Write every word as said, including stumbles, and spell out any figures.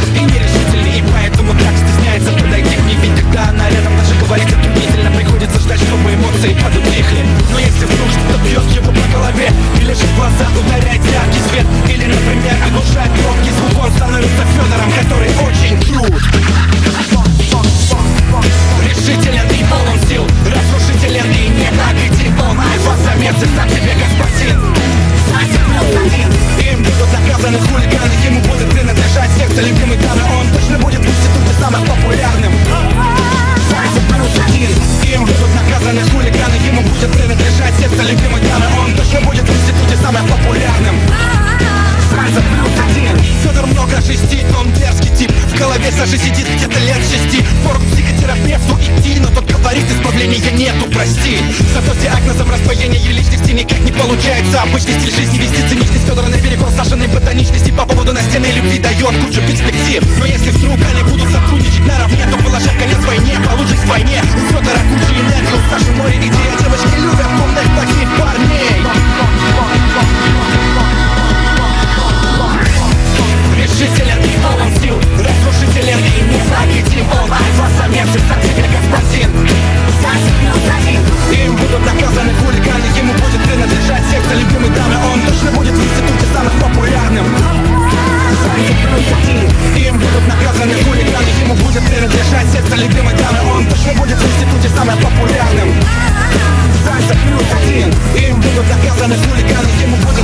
и нерешительный, и поэтому так стесняется подойти к ней. Ведь когда она рядом, даже говорить затруднительно, приходится ждать, чтобы эмоции подутихли. Но если вдруг что-то бьет его по голове, или же в глаза ударяет яркий свет, или, например, оглушает громкий звук, он становится Федором, который очень крут. Решителен и полон сил, разрушителен и непобедим. Альфа-самец и сам себе господин. Им будут наказаны хулиганы, ему будет принадлежать сердце любимой дамы. Он точно будет в институте самым популярным. Им будут наказаны хулиганы, ему будет принадлежать сердце любимой дамы. Он точно будет в институте самым популярным. Федор много жестит, он дерзкий тип. В голове Саши сидит где-то лет шести. Форум к психотерапевту идти, но тот говорит, исправления нету, прости. Зато с диагнозом раздвоения личности никак не получается. Обычный стиль жизни вести циничность Федора наперекор Сашиной ботаничности. По поводу настенной любви дает кучу перспектив. Но если вдруг они будут сотрудничать наравне, то положить конец войне, получить в войне. У Федора куча энергии, у Саши море идей. Девочки любят умных таких парней. Решителен и полон сил, разрушителен и непобедим. Он альфа-самец и сам себе господин. Им будут наказаны хулиганы, ему будет принадлежать сердце любимой дамы. Он точно будет в институте самым популярным. Им будут наказаны хулиганы, ему будет принадлежать сердце любимой дамы. Он точно будет в институте самым популярным. Им будут наказаны хулиганы, ему будет